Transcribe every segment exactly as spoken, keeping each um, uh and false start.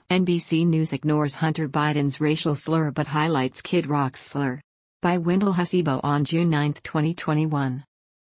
N B C News ignores Hunter Biden's racial slur but highlights Kid Rock's slur. By Wendell Hasibo on June ninth, twenty twenty-one.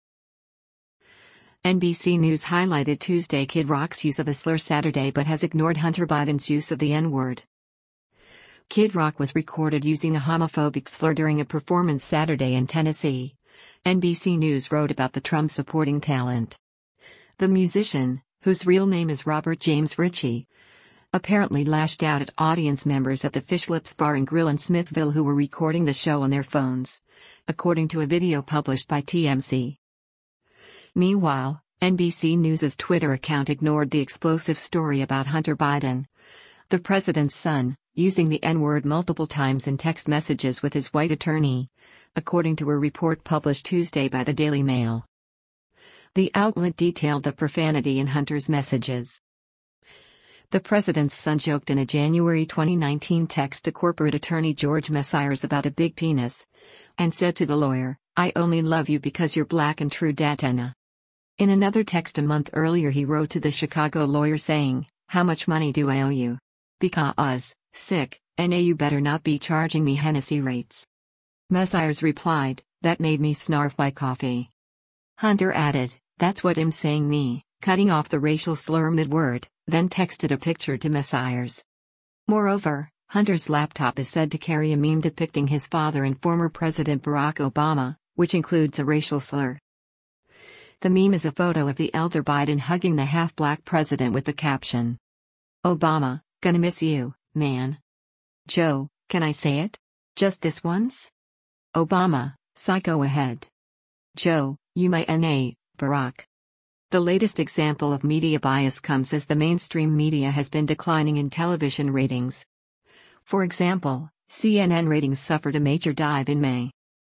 N B C News highlighted Tuesday Kid Rock's use of a slur Saturday but has ignored Hunter Biden's use of the N-word. Kid Rock was recorded using a homophobic slur during a performance Saturday in Tennessee. N B C News wrote about the Trump-supporting talent. The musician, whose real name is Robert James Ritchie, apparently lashed out at audience members at the Fish Lips Bar and Grill in Smithville who were recording the show on their phones, according to a video published by T M Z. Meanwhile, N B C News's Twitter account ignored the explosive story about Hunter Biden, the president's son, using the N-word multiple times in text messages with his white attorney, according to a report published Tuesday by the Daily Mail. The outlet detailed the profanity in Hunter's messages. The president's son joked in a January twenty nineteen text to corporate attorney George Messiers about a big penis, and said to the lawyer, "I only love you because you're black and true Datana." In another text a month earlier he wrote to the Chicago lawyer saying, "How much money do I owe you? Because, sick, N A you better not be charging me Hennessy rates." Messiers replied, "That made me snarf my coffee." Hunter added, "That's what I'm saying me," cutting off the racial slur mid-word, then texted a picture to Messiers. Moreover, Hunter's laptop is said to carry a meme depicting his father and former President Barack Obama, which includes a racial slur. The meme is a photo of the elder Biden hugging the half-black president with the caption, "Obama, gonna miss you, man. Joe, can I say it? Just this once? Obama, psycho ahead. Joe, you my N A, Barack." The latest example of media bias comes as the mainstream media has been declining in television ratings. For example, C N N ratings suffered a major dive in May.